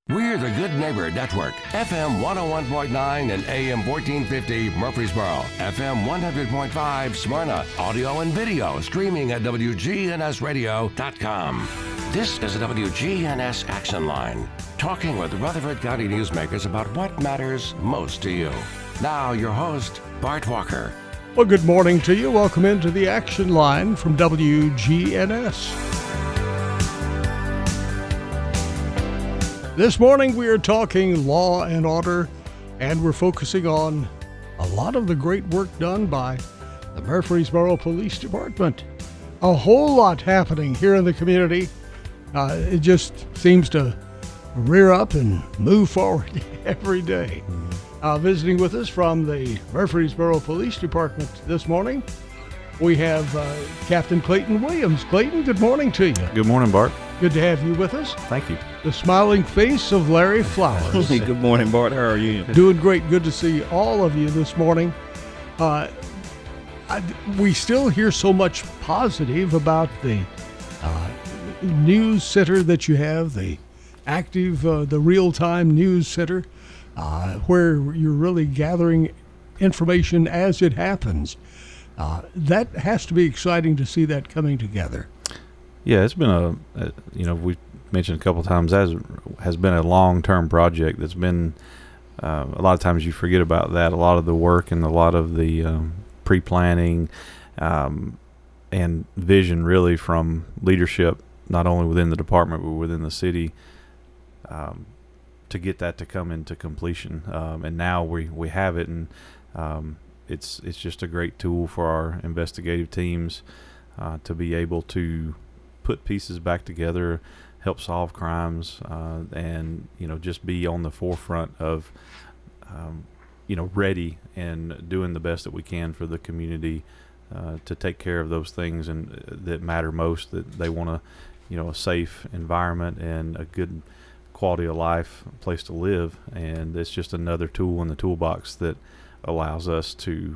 We're the Good Neighbor Network, FM 101.9 and AM 1450 Murfreesboro, FM 100.5 Smyrna, audio and video streaming at WGNSradio.com. This is the WGNS Action Line, talking with Rutherford County newsmakers about what matters most to you. Now, your host, Bart Walker. Well, good morning to you. Welcome into the Action Line from WGNS. This morning we are talking law and order, and we're focusing on a lot of the great work done by the Murfreesboro Police Department. A whole lot happening here in the community. It just seems to rear up and move forward every day. Visiting with us from the Murfreesboro Police Department this morning, we have Captain Clayton Williams. Clayton, good morning to you. Good morning, Bart. Good to have you with us. Thank you. The smiling face of Larry Flowers. Good morning, Bart. How are you? Doing great. Good to see all of you this morning. We still hear so much positive about the news center that you have, the active, the real-time news center, where you're really gathering information as it happens. That has to be exciting to see that coming together. Yeah, it's been we mentioned a couple of times, has been a long-term project that's been, a lot of times you forget about that, a lot of the work and a lot of the pre-planning and vision really from leadership, not only within the department but within the city, to get that to come into completion. And now we have it, and it's just a great tool for our investigative teams to be able to put pieces back together, help solve crimes, and just be on the forefront of ready and doing the best that we can for the community to take care of those things and that matter most, that they want a safe environment and a good quality of life place to live. And it's just another tool in the toolbox that allows us to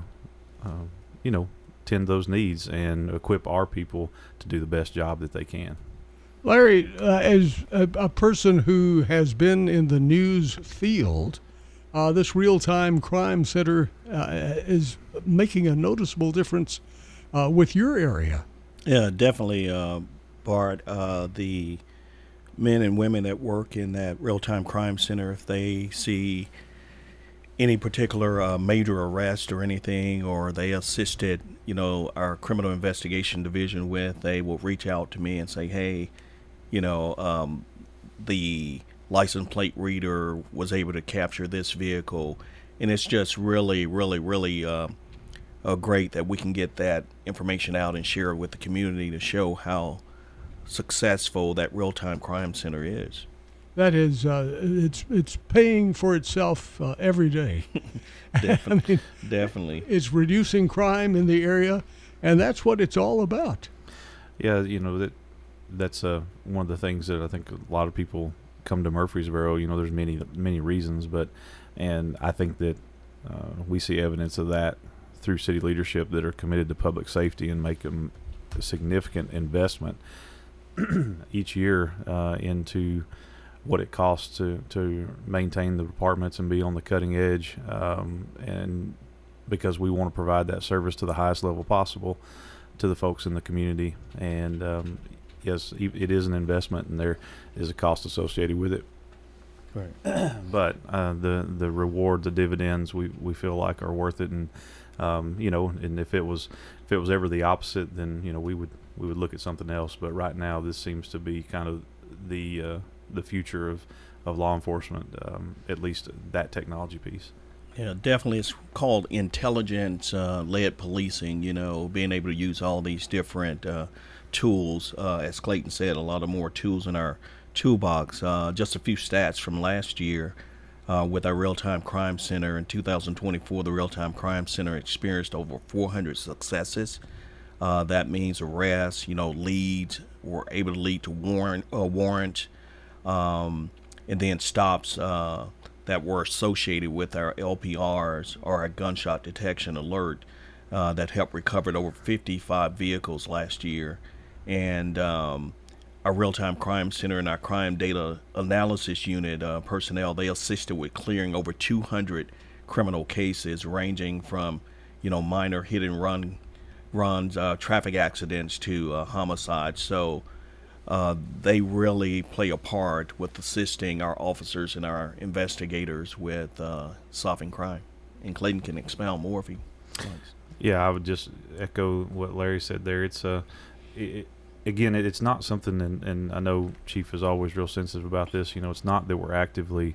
tend those needs and equip our people to do the best job that they can. Larry, as a person who has been in the news field, this real-time crime center is making a noticeable difference with your area. Yeah, definitely, Bart. The men and women that work in that real-time crime center, if they see any particular major arrest or anything, or they assisted, our criminal investigation division with, they will reach out to me and say, hey, the license plate reader was able to capture this vehicle. And it's just really, really, really great that we can get that information out and share it with the community to show how successful that real-time crime center is. That is, it's paying for itself every day. Definitely. Definitely. It's reducing crime in the area, and that's what it's all about. Yeah, that's one of the things that I think a lot of people come to Murfreesboro. There's many reasons, and I think that we see evidence of that through city leadership that are committed to public safety and make a significant investment each year into what it costs to maintain the departments and be on the cutting edge, and because we want to provide that service to the highest level possible to the folks in the community. And yes, it is an investment, and there is a cost associated with it. Right. But the reward, the dividends, we feel like are worth it. And and if it was ever the opposite, then we would look at something else. But right now, this seems to be kind of the future of law enforcement, at least that technology piece. Yeah, definitely. It's called intelligence-led policing, being able to use all these different tools. As Clayton said, a lot of more tools in our toolbox. Just a few stats from last year with our real-time crime center. In 2024, the real-time crime center experienced over 400 successes. That means arrests, leads were able to lead to warrant, and then stops that were associated with our LPRs or our gunshot detection alert that helped recover over 55 vehicles last year. And our real-time crime center and our crime data analysis unit personnel, they assisted with clearing over 200 criminal cases ranging from, minor hit and runs, traffic accidents to homicides. So they really play a part with assisting our officers and our investigators with solving crime. And Clayton can expound more if he likes. Yeah, I would just echo what Larry said there. It's it's not something, and I know Chief is always real sensitive about this. It's not that we're actively,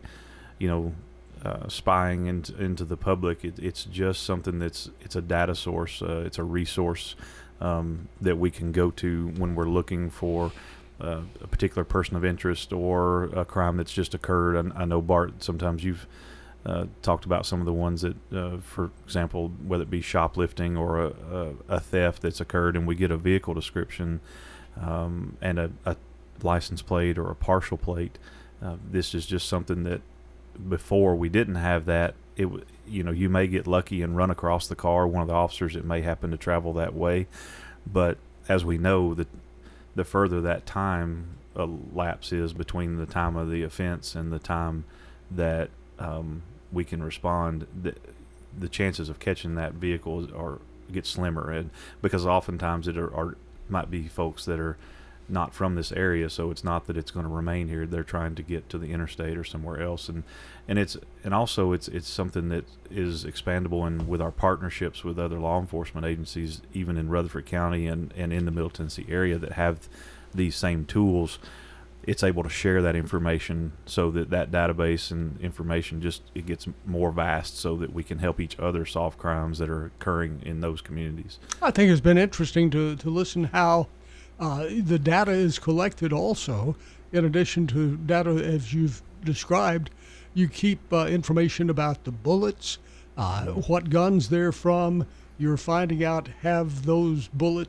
spying into the public. It's just something it's a data source. It's a resource that we can go to when we're looking for a particular person of interest or a crime that's just occurred. I know, Bart, sometimes you've talked about some of the ones that, for example, whether it be shoplifting or a theft that's occurred, and we get a vehicle description and a license plate or a partial plate. This is just something that before we didn't have that. You may get lucky and run across the car, one of the officers that may happen to travel that way, but as we know, the further that time lapse is between the time of the offense and the time that we can respond, the chances of catching that vehicle get slimmer, and because oftentimes it might be folks that are not from this area, so it's not that it's going to remain here. They're trying to get to the interstate or somewhere else, and also it's something that is expandable, and with our partnerships with other law enforcement agencies, even in Rutherford County and in the Middle Tennessee area that have these same tools, it's able to share that information so that database and information it gets more vast, so that we can help each other solve crimes that are occurring in those communities. I think it's been interesting to listen how the data is collected also. In addition to data as you've described, you keep information about the bullets, what guns they're from. You're finding out, have those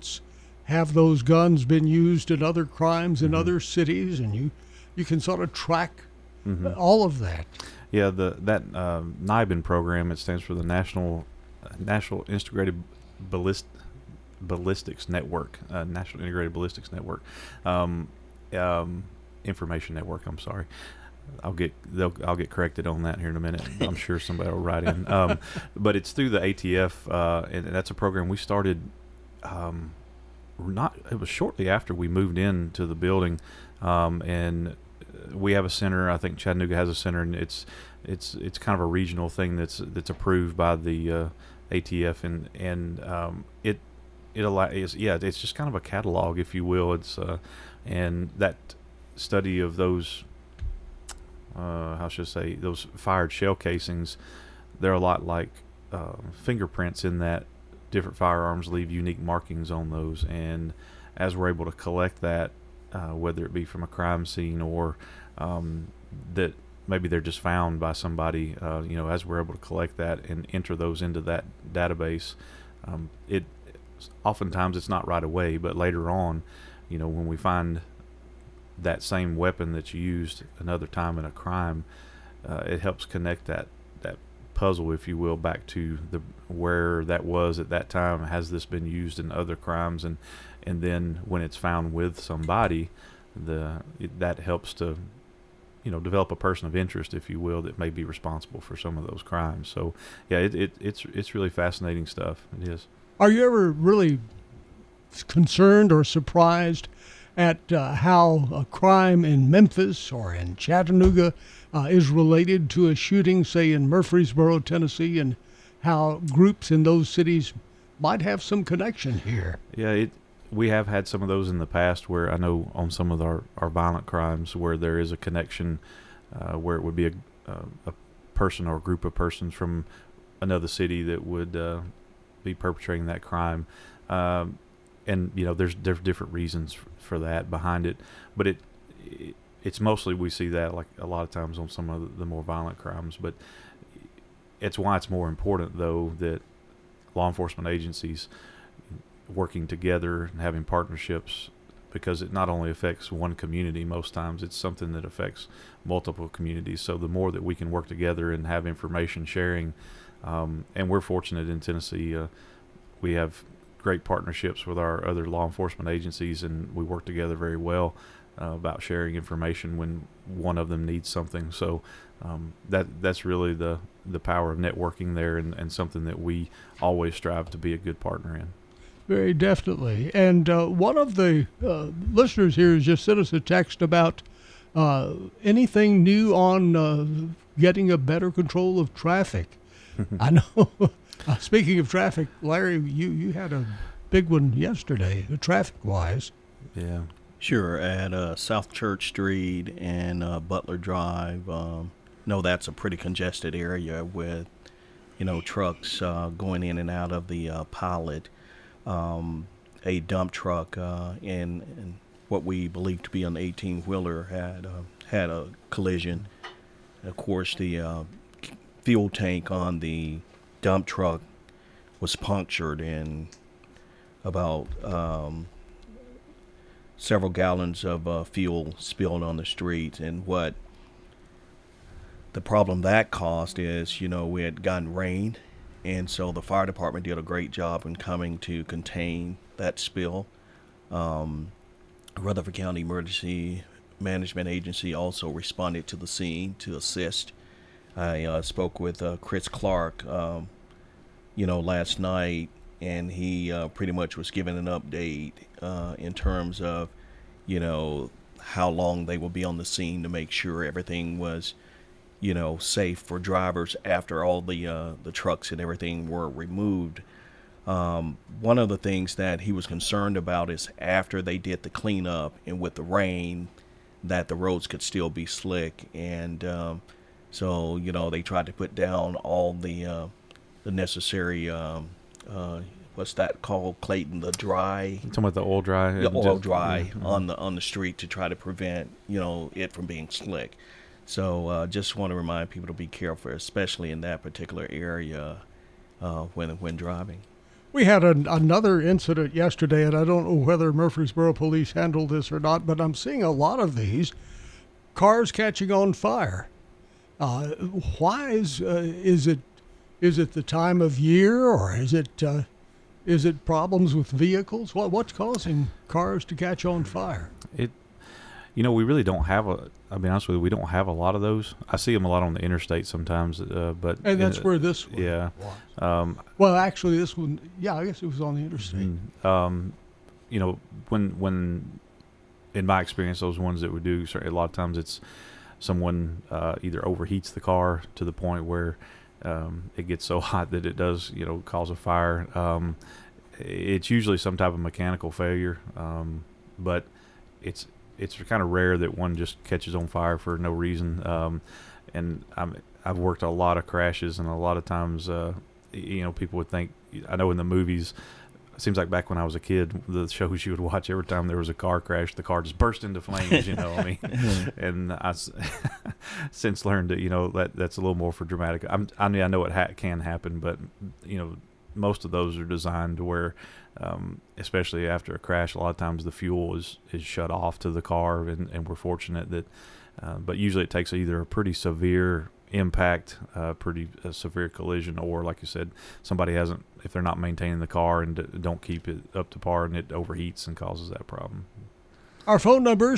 guns been used in other crimes in other cities, and you can sort of track all of that. Yeah, that NIBIN program, it stands for the National Integrated Ballistics Network, National Integrated Ballistics Network, Information Network. I'm sorry, I'll get corrected on that here in a minute. I'm sure somebody will write in. But it's through the ATF, and that's a program we started. It was shortly after we moved into the building, and we have a center. I think Chattanooga has a center, and it's kind of a regional thing that's approved by the ATF, and it's just kind of a catalog, if you will. It's and that study of those those fired shell casings, they're a lot like fingerprints in that different firearms leave unique markings on those, and as we're able to collect that, whether it be from a crime scene or that maybe they're just found by somebody, as we're able to collect that and enter those into that database, oftentimes it's not right away, but later on, when we find that same weapon that you used another time in a crime, it helps connect that puzzle, if you will, back to where that was at that time. Has this been used in other crimes? And then when it's found with somebody, that helps to develop a person of interest, if you will, that may be responsible for some of those crimes. So yeah, it's really fascinating stuff. It is. Are you ever really concerned or surprised at how a crime in Memphis or in Chattanooga is related to a shooting, say, in Murfreesboro, Tennessee, and how groups in those cities might have some connection here? Yeah, we have had some of those in the past, where I know on some of our violent crimes where there is a connection, where it would be a person or a group of persons from another city that would be perpetrating that crime. And there's different reasons for that behind it, but it's mostly, we see that like a lot of times on some of the more violent crimes. But it's why it's more important, though, that law enforcement agencies working together and having partnerships, because it not only affects one community, most times it's something that affects multiple communities. So the more that we can work together and have information sharing, and we're fortunate in Tennessee, we have great partnerships with our other law enforcement agencies, and we work together very well. about sharing information when one of them needs something. So that's really the power of networking there, and something that we always strive to be a good partner in. Very definitely. And one of the listeners here has just sent us a text about anything new on getting a better control of traffic. I know. Speaking of traffic, Larry, you had a big one yesterday, traffic-wise. Yeah. Sure, at South Church Street and Butler Drive. No, that's a pretty congested area with, trucks going in and out of the pilot. A dump truck and what we believe to be an 18-wheeler had a collision. Of course, the fuel tank on the dump truck was punctured, and about several gallons of fuel spilled on the streets. And what the problem that caused is, we had gotten rain, and so the fire department did a great job in coming to contain that spill. Rutherford County Emergency Management Agency also responded to the scene to assist. I spoke with Chris Clark, last night, and he pretty much was giving an update in terms of, how long they will be on the scene to make sure everything was, safe for drivers after all the trucks and everything were removed. One of the things that he was concerned about is after they did the cleanup and with the rain, that the roads could still be slick. And so, they tried to put down all the necessary, what's that called, Clayton? The dry. You're talking about the oil dry? The oil dry on the street to try to prevent, it from being slick. So just want to remind people to be careful, especially in that particular area when driving. We had another incident yesterday, and I don't know whether Murfreesboro Police handled this or not, but I'm seeing a lot of these cars catching on fire. Why is it the time of year, or is it problems with vehicles? What's causing cars to catch on fire? We really don't have I'll be honest with you, we don't have a lot of those. I see them a lot on the interstate sometimes, but... And that's where this one was. Well, actually, this one, I guess it was on the interstate. When in my experience, those ones that we do, a lot of times it's someone either overheats the car to the point where it gets so hot that it does, cause a fire. It's usually some type of mechanical failure, but it's kind of rare that one just catches on fire for no reason. And I've worked a lot of crashes, and a lot of times, people would think, I know in the movies, it seems like back when I was a kid, the shows you would watch, every time there was a car crash, the car just burst into flames, and I since learned that, that's a little more for dramatic. I know it can happen, but, most of those are designed to where, especially after a crash, a lot of times the fuel is shut off to the car, and we're fortunate that, but usually it takes either a pretty severe impact, pretty severe collision, or like you said, somebody if they're not maintaining the car and don't keep it up to par, and it overheats and causes that problem. Our phone number is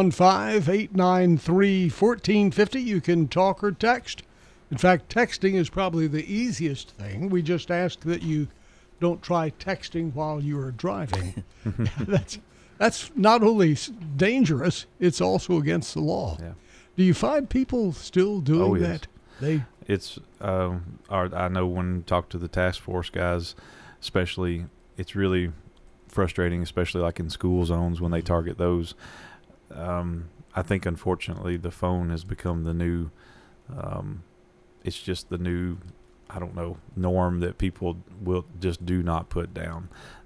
615-893-1450. You can talk or text. In fact, texting is probably the easiest thing. We just ask that you don't try texting while you are driving. That's not only dangerous, it's also against the law. Yeah. Do you find people still doing that? It's I know when talk to the task force guys, especially, it's really frustrating, especially like in school zones when they target those. I think unfortunately the phone has become the new. It's just the new, norm that people will just do not put down.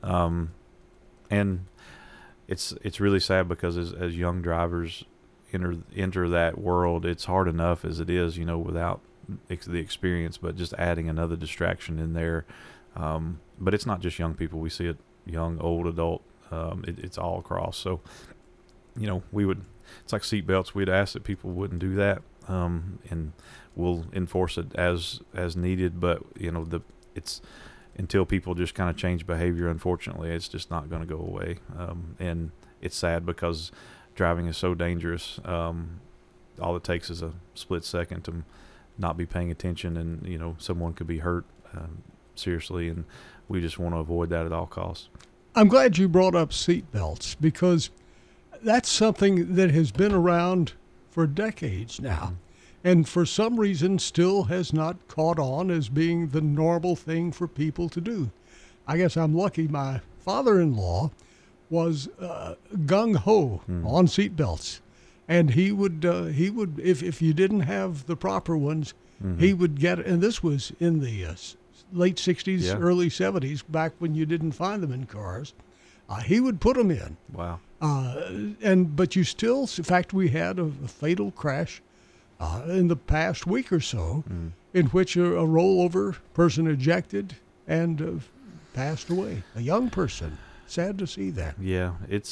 And it's really sad because as young drivers enter that world, it's hard enough as it is, without the experience, but just adding another distraction in there. But it's not just young people. We see it young, old, adult. It's all across. So, it's like seat belts. We'd ask that people wouldn't do that. And we'll enforce it as needed, but it's until people just kind of change behavior, unfortunately, it's just not going to go away. And it's sad because driving is so dangerous. All it takes is a split second to not be paying attention, and someone could be hurt seriously, and we just want to avoid that at all costs. I'm glad you brought up seat belts, because that's something that has been around for decades now, and for some reason still has not caught on as being the normal thing for people to do. I guess I'm lucky. My father-in-law was gung-ho on seat belts, and he would if you didn't have the proper ones, he would get, and this was in the late 60s, early 70s, back when you didn't find them in cars. He would put them in. Wow. But you still, in fact, we had a fatal crash in the past week or so, in which a rollover person ejected and passed away. A young person. Sad to see that. Yeah, it's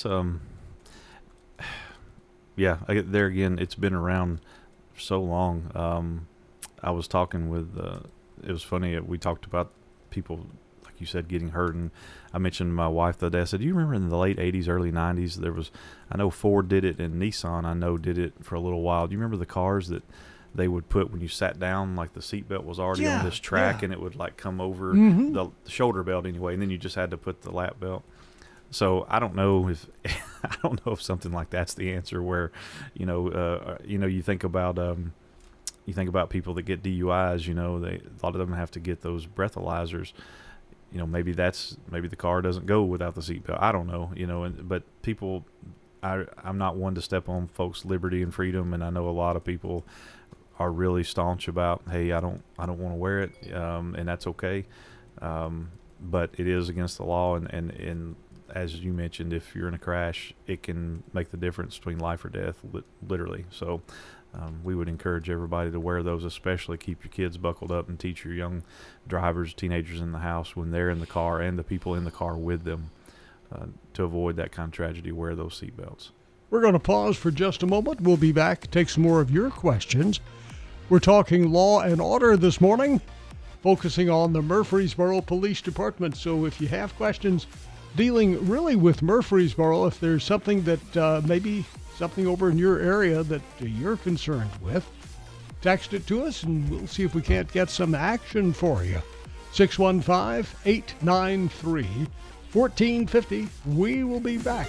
there again, it's been around for so long. I was talking with it was funny, we talked about people, like you said, getting hurt, and I mentioned to my wife the other day, I said, do you remember in the late 80s, early 90s, there was, I know Ford did it and Nissan, I know, did it for a little while. Do you remember the cars that they would put when you sat down, like the seatbelt was already on this track, and it would like come over the shoulder belt anyway, and then you just had to put the lap belt. So I don't know if something like that's the answer. Where, you think about people that get DUIs. A lot of them have to get those breathalyzers. Maybe the car doesn't go without the seatbelt. I don't know. But people, I'm not one to step on folks' liberty and freedom, and I know a lot of people are really staunch about, hey, I don't want to wear it, and that's okay. But it is against the law, and as you mentioned, if you're in a crash, it can make the difference between life or death, literally. So we would encourage everybody to wear those, especially keep your kids buckled up and teach your young drivers, teenagers in the house when they're in the car and the people in the car with them to avoid that kind of tragedy, wear those seatbelts. We're going to pause for just a moment. We'll be back, take some more of your questions. We're talking law and order this morning, focusing on the Murfreesboro Police Department. So if you have questions dealing really with Murfreesboro, if there's something that maybe something over in your area that you're concerned with, text it to us and we'll see if we can't get some action for you. 615-893-1450. We will be back.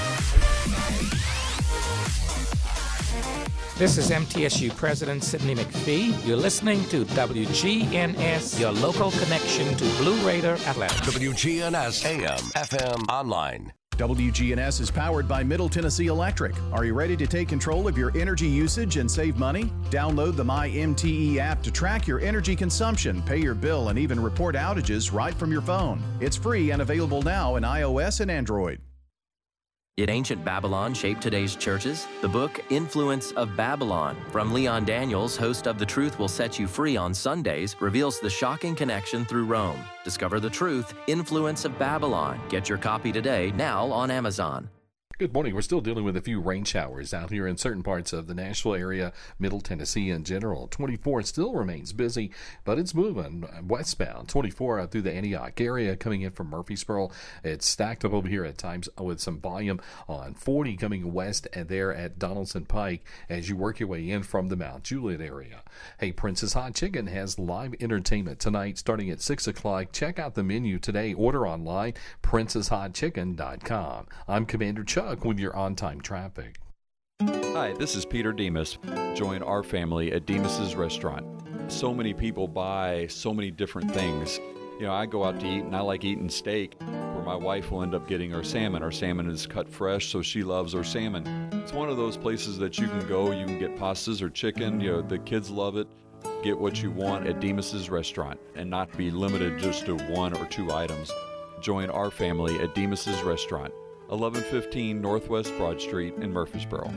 This is MTSU President Sidney McPhee. You're listening to WGNS, your local connection to Blue Raider Athletics. WGNS AM, FM, online. WGNS is powered by Middle Tennessee Electric. Are you ready to take control of your energy usage and save money? Download the MyMTE app to track your energy consumption, pay your bill, and even report outages right from your phone. It's free and available now in iOS and Android. Did ancient Babylon shape today's churches? The book Influence of Babylon from Leon Daniels, host of The Truth Will Set You Free on Sundays, reveals the shocking connection through Rome. Discover the truth, Influence of Babylon. Get your copy today, now on Amazon. Good morning. We're still dealing with a few rain showers out here in certain parts of the Nashville area, Middle Tennessee in general. 24 still remains busy, but it's moving westbound. 24 out through the Antioch area coming in from Murfreesboro. It's stacked up over here at times with some volume on 40 coming west and there at Donaldson Pike as you work your way in from the Mount Juliet area. Hey, Prince's Hot Chicken has live entertainment tonight starting at 6 o'clock. Check out the menu today. Order online, princeshotchicken.com. I'm Commander Chuck with your on-time traffic. Hi, this is Peter Demas. Join our family at Demas's Restaurant. So many people buy so many different things. I go out to eat and I like eating steak, where my wife will end up getting our salmon. Our salmon is cut fresh, so she loves our salmon. It's one of those places that you can go, you can get pastas or chicken, the kids love it. Get what you want at Demas's Restaurant and not be limited just to one or two items. Join our family at Demas's Restaurant. 1115 Northwest Broad Street in Murfreesboro.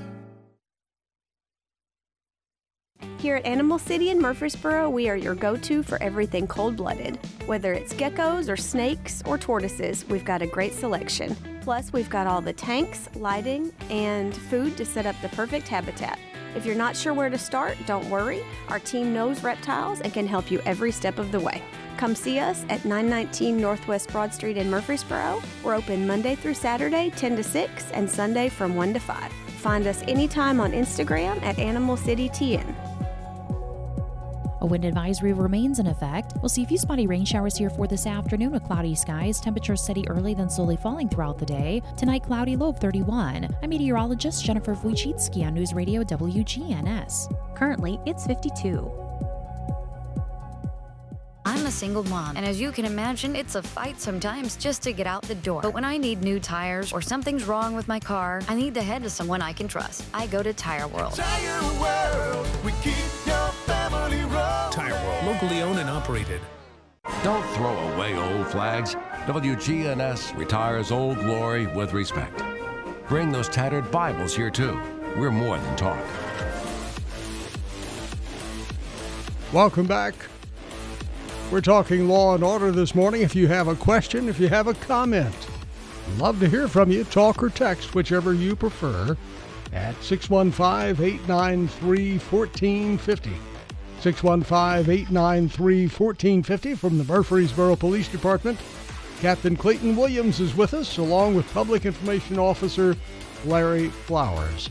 Here at Animal City in Murfreesboro, we are your go-to for everything cold-blooded. Whether it's geckos or snakes or tortoises, we've got a great selection. Plus, we've got all the tanks, lighting, and food to set up the perfect habitat. If you're not sure where to start, don't worry. Our team knows reptiles and can help you every step of the way. Come see us at 919 Northwest Broad Street in Murfreesboro. We're open Monday through Saturday, 10 to 6, and Sunday from 1 to 5. Find us anytime on Instagram at Animal City TN. A wind advisory remains in effect. We'll see a few spotty rain showers here for this afternoon with cloudy skies. Temperatures steady early, then slowly falling throughout the day. Tonight, cloudy, low of 31. I'm meteorologist Jennifer Wojcicki on News Radio WGNS. Currently, it's 52. I'm a single mom, and as you can imagine, it's a fight sometimes just to get out the door. But when I need new tires or something's wrong with my car, I need to head to someone I can trust. I go to Tire World. Tire World, we keep your family rolling. Tire World, locally owned and operated. Don't throw away old flags. WGNS retires Old Glory with respect. Bring those tattered Bibles here too. We're more than talk. Welcome back. We're talking law and order this morning. If you have a question, if you have a comment, love to hear from you. Talk or text, whichever you prefer, at 615-893-1450. 615-893-1450 from the Murfreesboro Police Department. Captain Clayton Williams is with us, along with Public Information Officer Larry Flowers.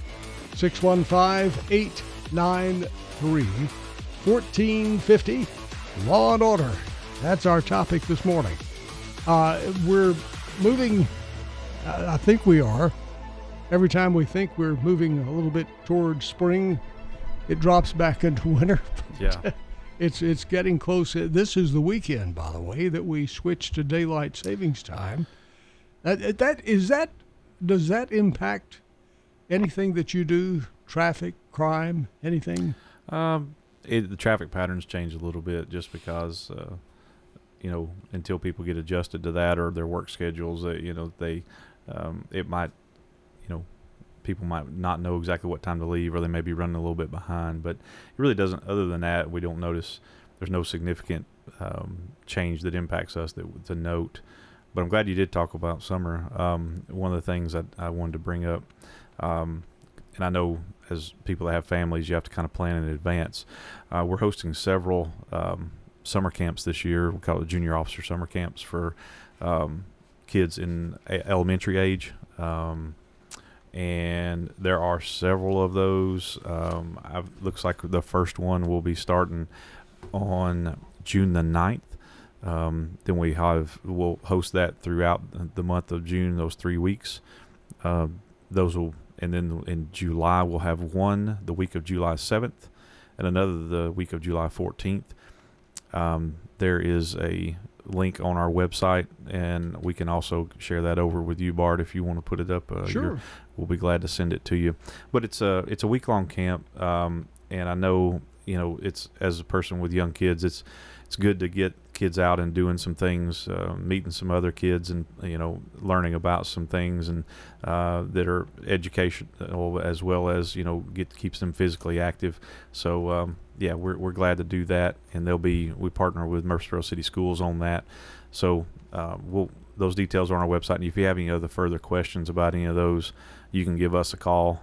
615-893-1450. Law and order. That's our topic this morning. We're moving, I think we are. Every time we think we're moving a little bit towards spring, it drops back into winter. Yeah. It's getting close. This is the weekend, by the way, that we switch to daylight savings time. Does that impact anything that you do? Traffic, crime, anything? The traffic patterns change a little bit just because, until people get adjusted to that or their work schedules, people might not know exactly what time to leave, or they may be running a little bit behind. But it really doesn't. Other than that, we don't notice. There's no significant change that impacts us to note. But I'm glad you did talk about summer. One of the things that I wanted to bring up, and I know as people that have families, you have to kind of plan in advance. We're hosting several summer camps this year. We call it junior officer summer camps for kids in elementary age. And there are several of those. Looks like the first one will be starting on June the 9th. Then we'll host that throughout the month of June, those 3 weeks. And then in July, we'll have one the week of July 7th and another the week of July 14th. There is a link on our website, and we can also share that over with you, Bart, if you want to put it up. Sure. We'll be glad to send it to you. But it's a week-long camp, and I know, it's, as a person with young kids, it's good to get kids out and doing some things, meeting some other kids, and learning about some things and that are educational, as well as keeps them physically active. So we're glad to do that, and we partner with Murfreesboro City Schools on that. So those details are on our website, and if you have any other further questions about any of those, you can give us a call.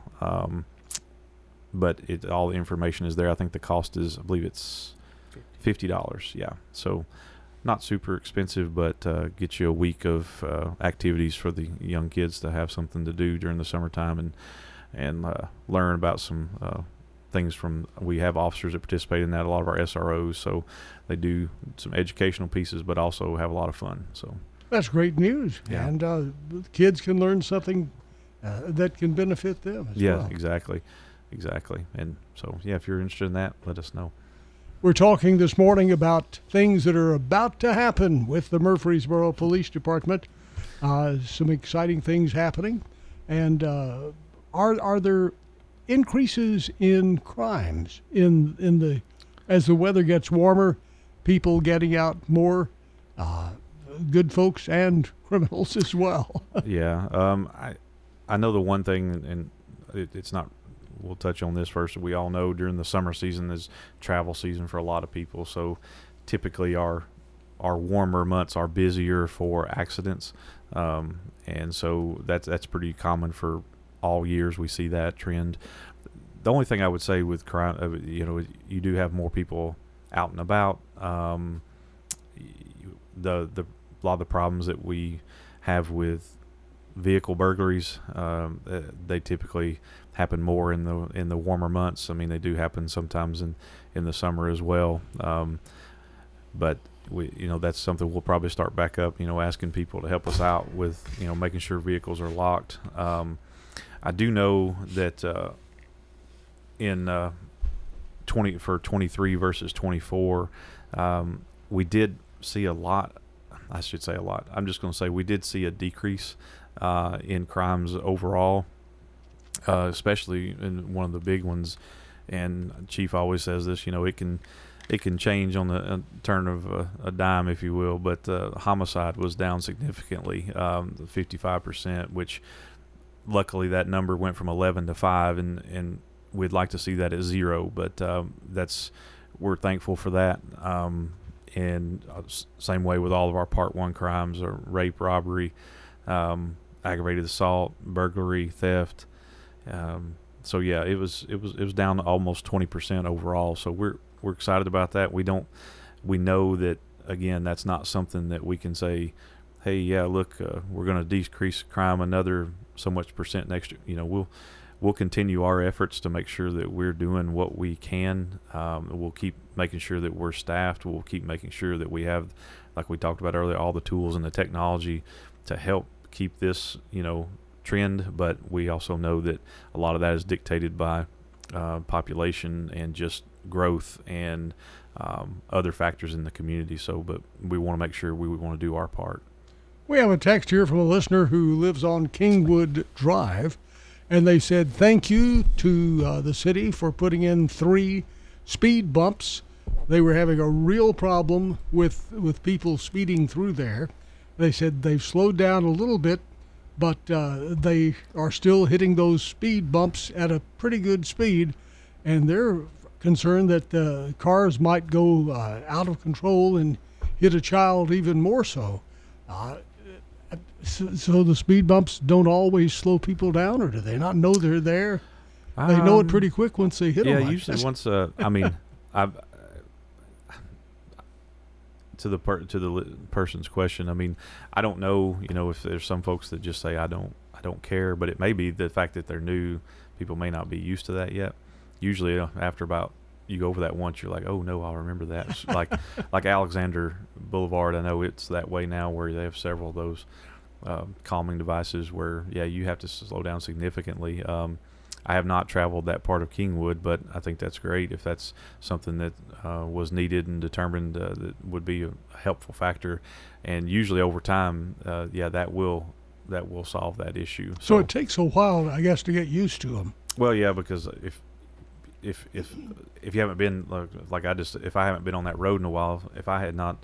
But all the information is there. I think the cost is, I believe it's $50. Yeah, so not super expensive, but get you a week of activities for the young kids to have something to do during the summertime, and learn about some things we have officers that participate in that, a lot of our SROs, so they do some educational pieces, but also have a lot of fun. So that's great news. Yeah. And kids can learn something that can benefit them as well. Yeah, exactly. And so, if you're interested in that, let us know. We're talking this morning about things that are about to happen with the Murfreesboro Police Department. Some exciting things happening. And are there increases in crimes as the weather gets warmer, people getting out more, good folks and criminals as well? Yeah. I know the one thing, and it's not, we'll touch on this first. We all know during the summer season is travel season for a lot of people. So typically our warmer months are busier for accidents. And so that's pretty common for all years. We see that trend. The only thing I would say with crime, you do have more people out and about. A lot of the problems that we have with vehicle burglaries, they typically happen more in the warmer months. I mean, they do happen sometimes in the summer as well. But that's something we'll probably start back up, asking people to help us out with, making sure vehicles are locked. I do know that in 23 versus 24, we did see a lot. I should say a lot. I'm just going to say we did see a decrease in crimes overall, especially in one of the big ones. And Chief always says this, it can change on the turn of a dime, if you will. But homicide was down significantly, 55%, which luckily that number went from 11 to 5, and we'd like to see that at 0. But we're thankful for that. And same way with all of our Part 1 crimes, or rape, robbery, aggravated assault, burglary, theft. So yeah, it was down to almost 20% overall. So we're excited about that. We know that, again, that's not something that we can say, hey, yeah, look, we're going to decrease crime another so much percent next year. We'll continue our efforts to make sure that we're doing what we can. We'll keep making sure that we're staffed. We'll keep making sure that we have, like we talked about earlier, all the tools and the technology to help keep this, trend. But we also know that a lot of that is dictated by population and just growth and other factors in the community. But we want to make sure we want to do our part. We have a text here from a listener who lives on Kingwood Drive. And they said, thank you to the city for putting in 3 speed bumps. They were having a real problem with people speeding through there. They said they've slowed down a little bit, but they are still hitting those speed bumps at a pretty good speed. And they're concerned that cars might go out of control and hit a child even more so. So the speed bumps don't always slow people down, or do they not know they're there? They know it pretty quick once they hit them. Yeah, usually once. I've to the person's question. I mean, I don't know. If there's some folks that just say I don't care, but it may be the fact that they're new. People may not be used to that yet. Usually, after about you go over that once, you're like, oh no, I'll remember that. It's like Alexander Boulevard. I know it's that way now, where they have several of those calming devices where, yeah, you have to slow down significantly. I have not traveled that part of Kingwood, but I think that's great if that's something that was needed and determined that would be a helpful factor. And usually over time, that will solve that issue. So it takes a while, I guess, to get used to them. Well, yeah, because if you haven't been if I haven't been on that road in a while, if I had not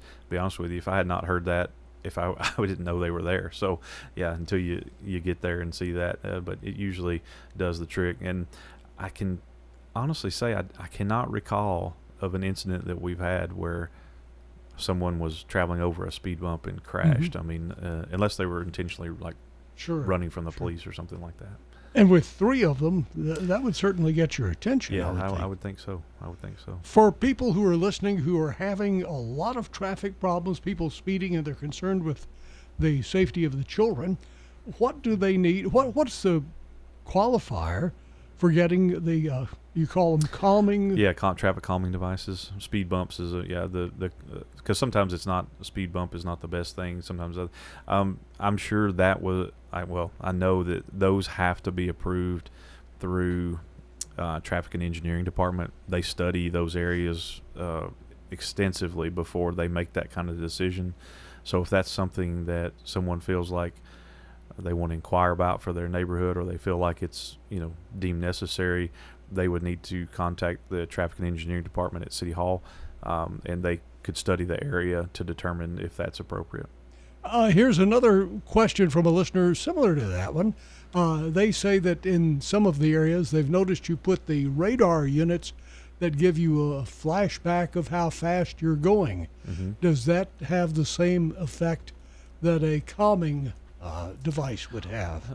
heard that, I didn't know they were there. So yeah, until you get there and see that, but it usually does the trick. And I can honestly say I cannot recall of an incident that we've had where someone was traveling over a speed bump and crashed. Mm-hmm. I mean, unless they were intentionally running from the police or something like that. And with 3 of them, that would certainly get your attention. Yeah, I would think so. For people who are listening who are having a lot of traffic problems, people speeding, and they're concerned with the safety of the children, what do they need? What's the qualifier for getting the, you call them calming? Yeah, traffic calming devices. Speed bumps is because sometimes it's not, a speed bump is not the best thing. Sometimes I'm sure that was, I know that those have to be approved through Traffic and Engineering Department. They study those areas extensively before they make that kind of decision. So if that's something that someone feels like they want to inquire about for their neighborhood, or they feel like it's deemed necessary, they would need to contact the Traffic and Engineering Department at City Hall, and they could study the area to determine if that's appropriate. Here's another question from a listener similar to that one. They say that in some of the areas they've noticed you put the radar units that give you a flashback of how fast you're going. Mm-hmm. Does that have the same effect that a calming device would have?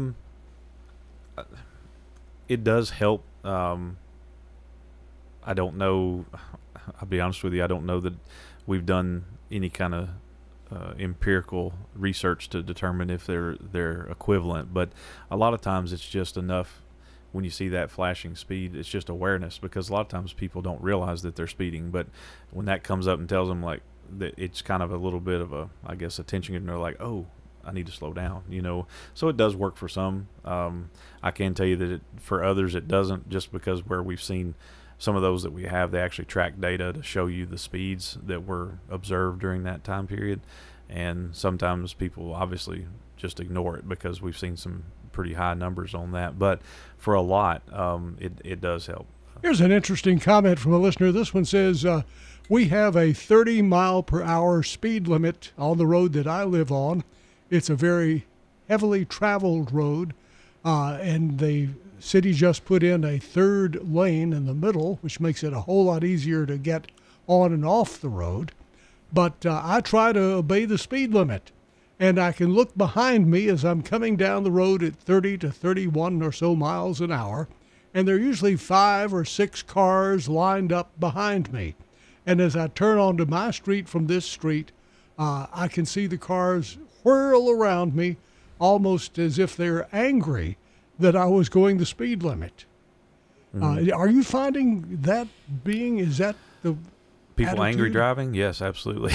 It does help. I don't know. I'll be honest with you. I don't know that we've done any kind of empirical research to determine if they're equivalent, but a lot of times it's just enough when you see that flashing speed, it's just awareness, because a lot of times people don't realize that they're speeding, but when that comes up and tells them like that, it's kind of a little bit of a, I guess, attention, and they're like, oh, I need to slow down, So it does work for some. I can tell you that for others it doesn't, just because where we've seen some of those that we have, they actually track data to show you the speeds that were observed during that time period, and sometimes people obviously just ignore it because we've seen some pretty high numbers on that. But for a lot, it does help. Here's an interesting comment from a listener. This one says, we have a 30 mile per hour speed limit on the road that I live on. It's a very heavily traveled road, and the city just put in a third lane in the middle, which makes it a whole lot easier to get on and off the road. But I try to obey the speed limit, and I can look behind me as I'm coming down the road at 30 to 31 or so miles an hour, and there are usually 5 or 6 cars lined up behind me. And as I turn onto my street from this street, I can see the cars whirl around me almost as if they're angry that I was going the speed limit. Are you finding that is that the people attitude? Angry driving? Yes, absolutely.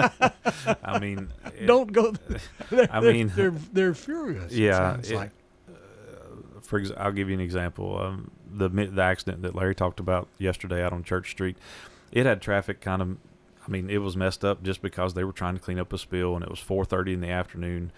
I mean, don't go. They're furious. Yeah, it sounds like. I'll give you an example. The accident that Larry talked about yesterday out on Church Street, it had traffic kind of. I mean, it was messed up just because they were trying to clean up a spill, and it was 4:30 in the afternoon.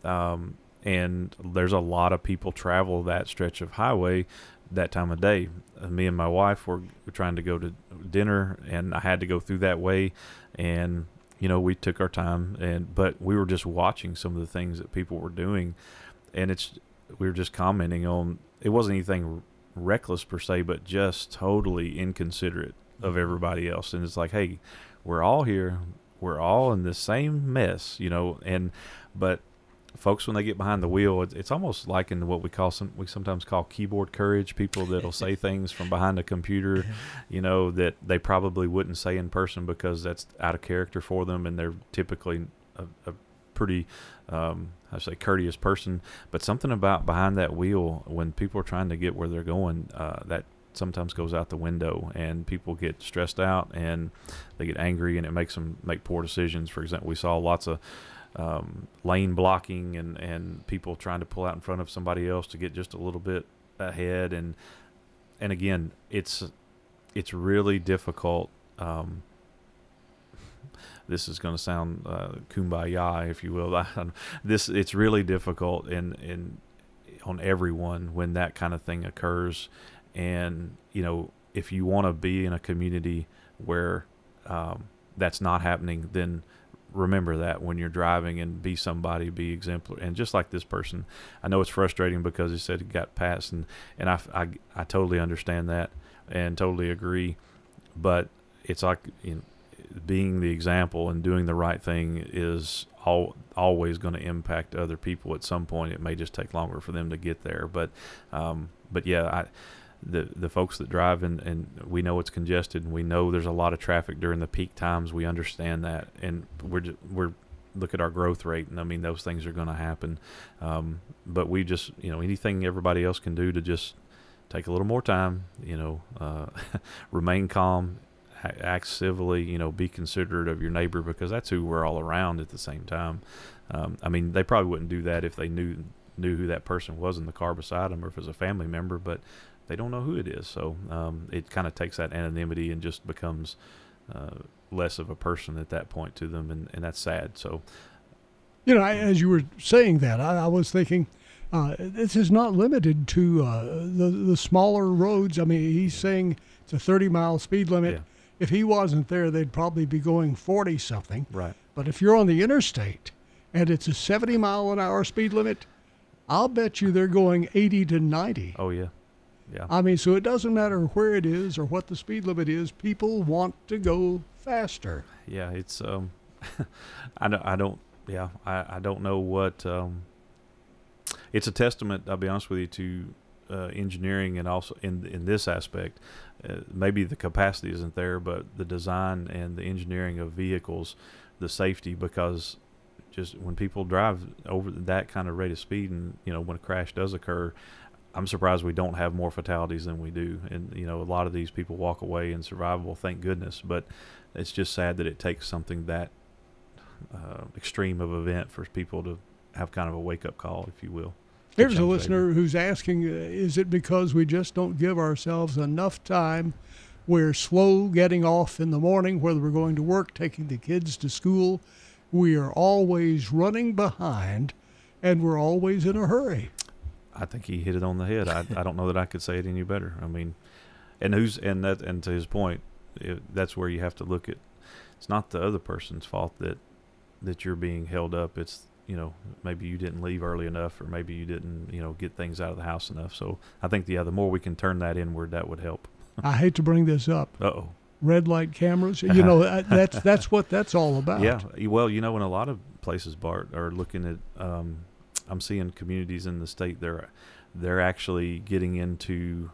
And there's a lot of people travel that stretch of highway that time of day. Me and my wife were trying to go to dinner, and I had to go through that way, and we took our time, but we were just watching some of the things that people were doing, and we were just commenting on, it wasn't anything reckless per se, but just totally inconsiderate of everybody else. And it's like, hey, we're all here, we're all in the same mess, but folks, when they get behind the wheel, it's almost like in what we sometimes call keyboard courage. People that'll say things from behind a computer, that they probably wouldn't say in person because that's out of character for them, and they're typically a pretty, courteous person. But something about behind that wheel, when people are trying to get where they're going, that sometimes goes out the window, and people get stressed out and they get angry, and it makes them make poor decisions. For example, we saw lots of lane blocking and people trying to pull out in front of somebody else to get just a little bit ahead, and again, it's really difficult. This is going to sound kumbaya, if you will. It's really difficult on everyone when that kind of thing occurs, and if you want to be in a community where that's not happening, then remember that when you're driving, and be exemplary. And just like this person, I know it's frustrating because he said he got passed, and I totally understand that and totally agree. But it's like being the example and doing the right thing is always going to impact other people at some point. It may just take longer for them to get there, but yeah, the folks that drive, and we know it's congested, and we know there's a lot of traffic during the peak times. We understand that, and we're look at our growth rate, and I mean, those things are going to happen. But we just, anything everybody else can do to just take a little more time, remain calm, act civilly, be considerate of your neighbor, because that's who we're all around at the same time. I mean, they probably wouldn't do that if they knew who that person was in the car beside them, or if it was a family member, but they don't know who it is. So it kind of takes that anonymity and just becomes less of a person at that point to them, and that's sad. So, as you were saying that, I was thinking, this is not limited to the smaller roads. I mean, he's saying it's a 30-mile speed limit. Yeah. If he wasn't there, they'd probably be going 40-something. Right. But if you're on the interstate and it's a 70-mile-an-hour speed limit, I'll bet you they're going 80 to 90. Oh, yeah. Yeah. I mean, so it doesn't matter where it is or what the speed limit is. People want to go faster. Yeah, it's I don't know what it's a testament, I'll be honest with you, to engineering, and also in this aspect, maybe the capacity isn't there, but the design and the engineering of vehicles, the safety, because just when people drive over that kind of rate of speed, and when a crash does occur, I'm surprised we don't have more fatalities than we do. And, you know, a lot of these people walk away in survivable, thank goodness. But it's just sad that it takes something that extreme of event for people to have kind of a wake-up call, if you will. Here's a listener who's asking, is it because we just don't give ourselves enough time? We're slow getting off in the morning, whether we're going to work, taking the kids to school. We are always running behind, and we're always in a hurry. I think he hit it on the head. I don't know that I could say it any better. I mean, and to his point, that's where you have to look at. It's not the other person's fault that you're being held up. It's, you know, maybe you didn't leave early enough, or maybe you didn't, you know, get things out of the house enough. So I think the more we can turn that inward, that would help. I hate to bring this up. Uh-oh. Red light cameras. You know, that's what that's all about. Yeah. Well, you know, in a lot of places, Bart, are looking at. I'm seeing communities in the state. They're actually getting into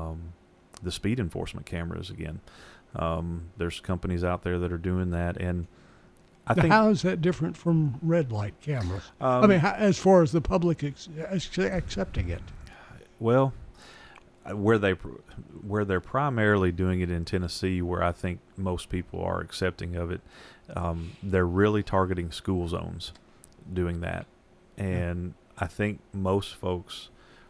the speed enforcement cameras again. There's companies out there that are doing that, and I think. How is that different from red light cameras? I mean, as far as the public accepting it. Well, where they're primarily doing it in Tennessee, where I think most people are accepting of it, they're really targeting school zones doing that. And I think most folks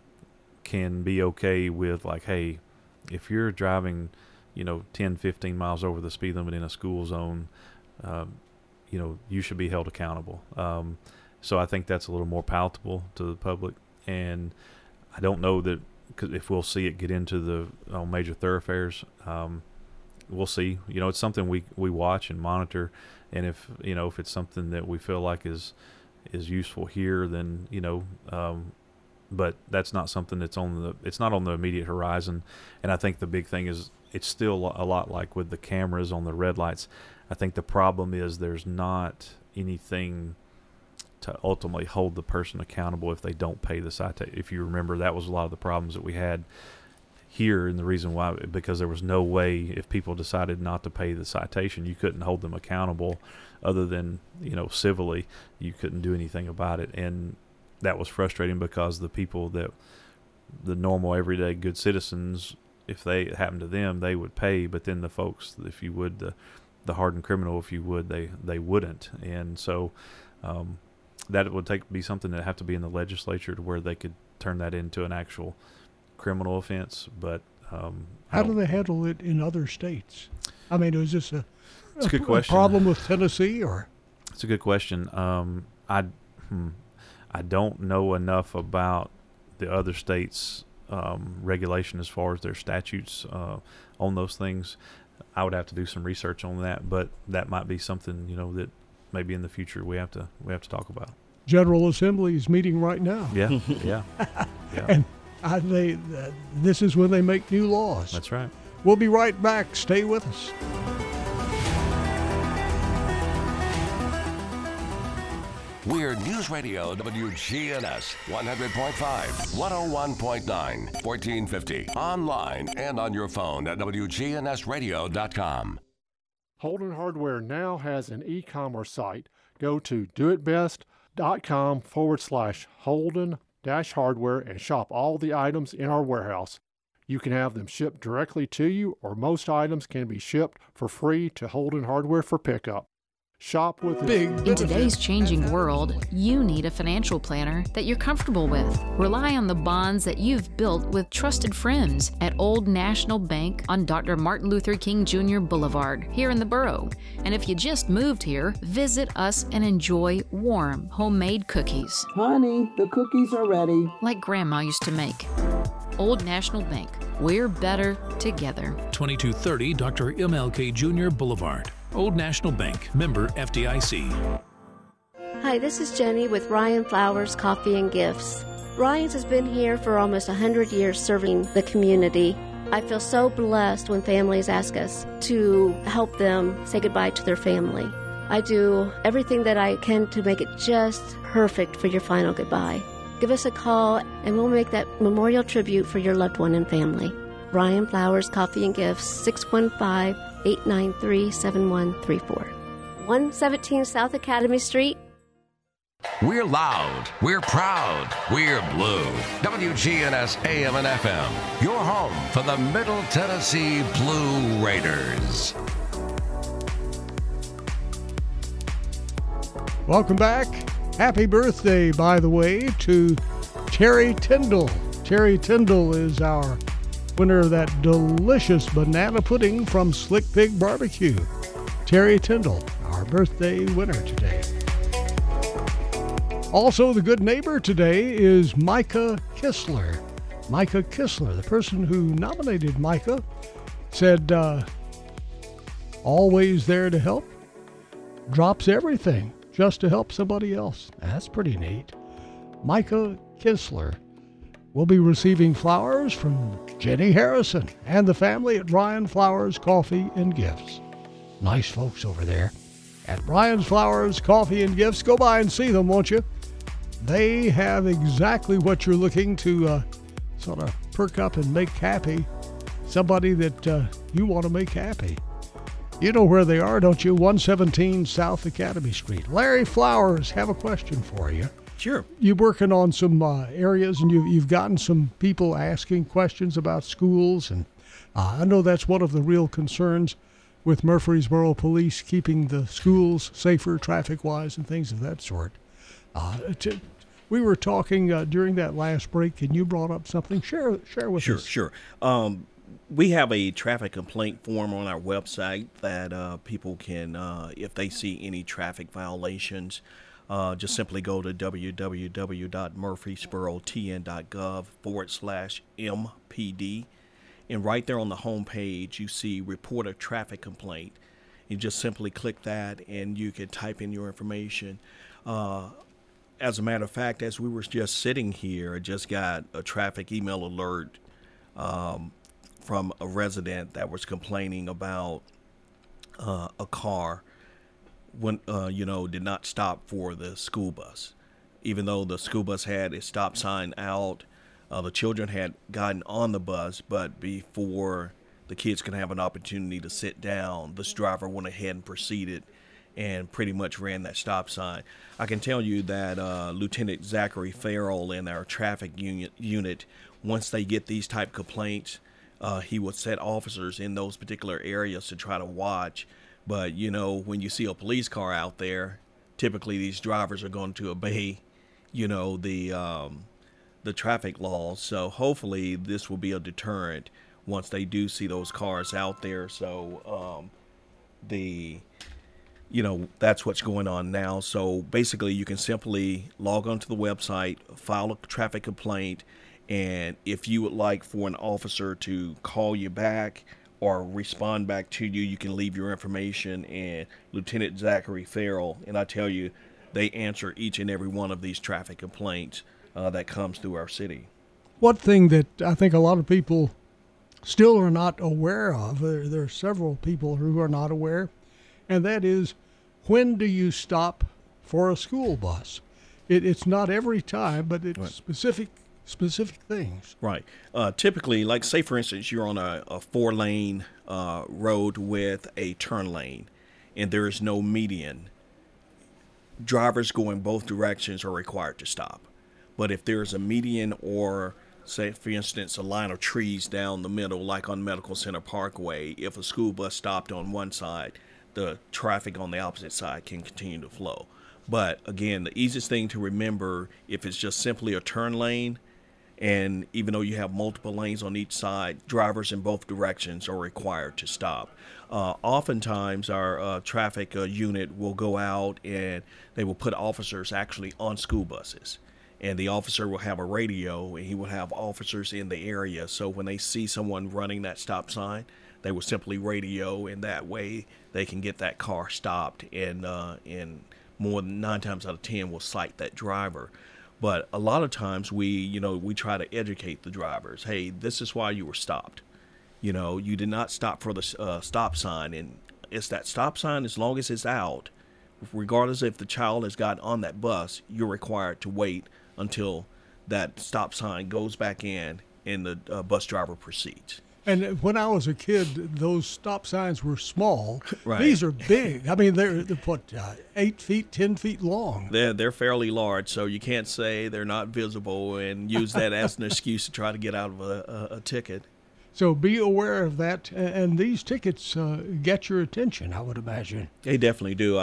can be okay with, like, hey, if you're driving, you know, 10, 15 miles over the speed limit in a school zone, you know, you should be held accountable. So I think that's a little more palatable to the public. And I don't know that, because if we'll see it get into the major thoroughfares, we'll see. You know, it's something we watch and monitor. And if it's something that we feel like is useful here, then, you know, but that's not something that's it's not on the immediate horizon. And I think the big thing is it's still a lot like with the cameras on the red lights. I think the problem is there's not anything to ultimately hold the person accountable if they don't pay the citation. If you remember, that was a lot of the problems that we had here, and the reason why, because there was no way, if people decided not to pay the citation, you couldn't hold them accountable other than, you know, civilly. You couldn't do anything about it. And that was frustrating because the people that, the normal everyday good citizens, if they it happened to them, they would pay, but then the folks, if you would, the hardened criminal, if you would, they wouldn't. And so that would be something that have to be in the legislature to where they could turn that into an actual criminal offense. But how do they handle it in other states? I mean, is this a good question. Problem with Tennessee, or? It's a good question. I don't know enough about the other states' regulation as far as their statutes on those things. I would have to do some research on that, but that might be something, you know, that maybe in the future we have to talk about. General Assembly is meeting right now. Yeah, yeah. And this is when they make new laws. That's right. We'll be right back. Stay with us. We're News Radio WGNS 100.5, 101.9, 1450. Online and on your phone at WGNSradio.com. Holden Hardware now has an e-commerce site. Go to doitbest.com/Holden-hardware and shop all the items in our warehouse. You can have them shipped directly to you, or most items can be shipped for free to Holden Hardware for pickup. Shop with In today's changing world, you need a financial planner that you're comfortable with. Rely on the bonds that you've built with trusted friends at Old National Bank on Dr. Martin Luther King Jr. Boulevard here in the borough. And if you just moved here, visit us and enjoy warm, homemade cookies. Honey, the cookies are ready. Like Grandma used to make. Old National Bank. We're better together. 2230 Dr. MLK Jr. Boulevard. Old National Bank, member FDIC. Hi, this is Jenny with Ryan Flowers Coffee and Gifts. Ryan's has been here for almost 100 years serving the community. I feel so blessed when families ask us to help them say goodbye to their family. I do everything that I can to make it just perfect for your final goodbye. Give us a call and we'll make that memorial tribute for your loved one and family. Ryan Flowers Coffee and Gifts, 615-893-7134. 117 South Academy Street. We're loud. We're proud. We're blue. WGNS AM and FM. Your home for the Middle Tennessee Blue Raiders. Welcome back. Happy birthday, by the way, to Terry Tyndall. Terry Tyndall is our winner of that delicious banana pudding from Slick Pig Barbecue. Terry Tyndall, our birthday winner today. Also, the good neighbor today is Micah Kistler. Micah Kistler, the person who nominated Micah, said, always there to help, drops everything just to help somebody else. That's pretty neat. Micah Kistler will be receiving flowers from Jenny Harrison and the family at Ryan Flowers Coffee and Gifts. Nice folks over there at Ryan's Flowers Coffee and Gifts. Go by and see them, won't you? They have exactly what you're looking to sort of perk up and make happy. Somebody that you want to make happy. You know where they are, don't you? 117 South Academy Street. Larry Flowers, have a question for you. Sure. You're working on some areas, and you've gotten some people asking questions about schools, and I know that's one of the real concerns with Murfreesboro Police, keeping the schools safer traffic-wise and things of that sort. We were talking during that last break, and you brought up something. Share with us. Sure. We have a traffic complaint form on our website that people can, if they see any traffic violations, just simply go to www.murfreesborotn.gov/MPD. And right there on the home page, you see report a traffic complaint. You just simply click that, and you can type in your information. As a matter of fact, as we were just sitting here, I just got a traffic email alert from a resident that was complaining about a car when did not stop for the school bus. Even though the school bus had a stop sign out, the children had gotten on the bus, but before the kids could have an opportunity to sit down, this driver went ahead and proceeded and pretty much ran that stop sign. I can tell you that Lieutenant Zachary Farrell in our traffic unit, once they get these type complaints, he would set officers in those particular areas to try to watch. But, when you see a police car out there, typically these drivers are going to obey, the traffic laws. So hopefully this will be a deterrent once they do see those cars out there. So that's what's going on now. So basically you can simply log onto the website, file a traffic complaint, and if you would like for an officer to call you back or respond back to you, you can leave your information, and Lieutenant Zachary Farrell, and I tell you, they answer each and every one of these traffic complaints that comes through our city. One thing that I think a lot of people still are not aware of, there are several people who are not aware, and that is, when do you stop for a school bus? It's not every time, but it's right. Specific things. Right. Typically, like say for instance, you're on a 4-lane road with a turn lane, and there is no median. Drivers going both directions are required to stop. But if there's a median or, say, for instance, a line of trees down the middle, like on Medical Center Parkway, if a school bus stopped on one side, the traffic on the opposite side can continue to flow. But again, the easiest thing to remember, if it's just simply a turn lane, and even though you have multiple lanes on each side, drivers in both directions are required to stop. Oftentimes, our traffic unit will go out and they will put officers actually on school buses. And the officer will have a radio, and he will have officers in the area. So when they see someone running that stop sign, they will simply radio, and that way they can get that car stopped, and more than 9 times out of 10 will cite that driver. But a lot of times we try to educate the drivers. Hey, this is why you were stopped. You did not stop for the stop sign, and it's that stop sign, as long as it's out, regardless if the child has got on that bus, you're required to wait until that stop sign goes back in and the bus driver proceeds. And when I was a kid, those stop signs were small. Right. These are big. I mean, they're what, 8 feet, 10 feet long. They're fairly large, so you can't say they're not visible and use that as an excuse to try to get out of a ticket. So be aware of that. And these tickets get your attention, I would imagine. They definitely do.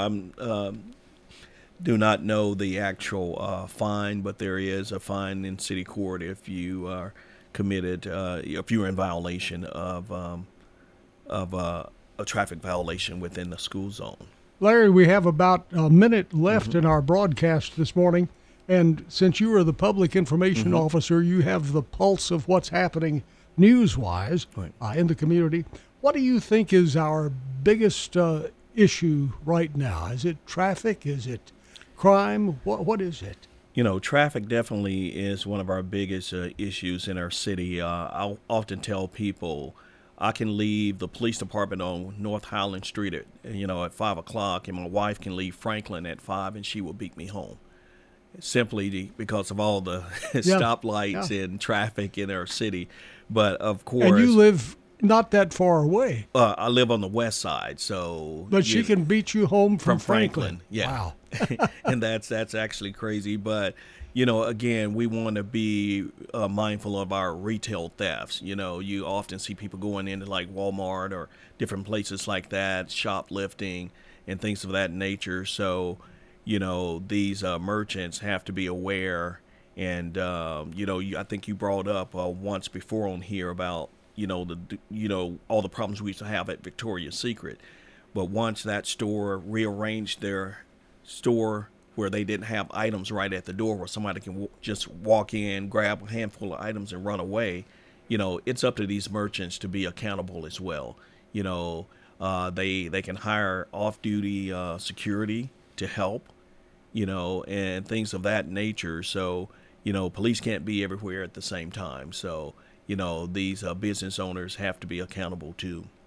Do not know the actual fine, but there is a fine in city court if you are committed, if you're in violation of a traffic violation within the school zone. Larry, we have about a minute left in our broadcast this morning, and since you are the public information officer, you have the pulse of what's happening news-wise in the community. What do you think is our biggest issue right now? Is it traffic? Is it crime? What is it? You know, traffic definitely is one of our biggest issues in our city. I'll often tell people I can leave the police department on North Highland Street at 5 o'clock, and my wife can leave Franklin at 5, and she will beat me home. Simply because of all the stoplights and traffic in our city. But of course, and you live not that far away. I live on the west side, so. But she can beat you home from Franklin. Yeah. Wow. And that's actually crazy. But, again, we want to be mindful of our retail thefts. You often see people going into like Walmart or different places like that, shoplifting and things of that nature. So, these merchants have to be aware. And, I think you brought up once before on here about, all the problems we used to have at Victoria's Secret. But once that store rearranged their store where they didn't have items right at the door where somebody can just walk in, grab a handful of items and run away, it's up to these merchants to be accountable as well. They can hire off-duty security to help, and things of that nature. So, police can't be everywhere at the same time. So, these business owners have to be accountable too.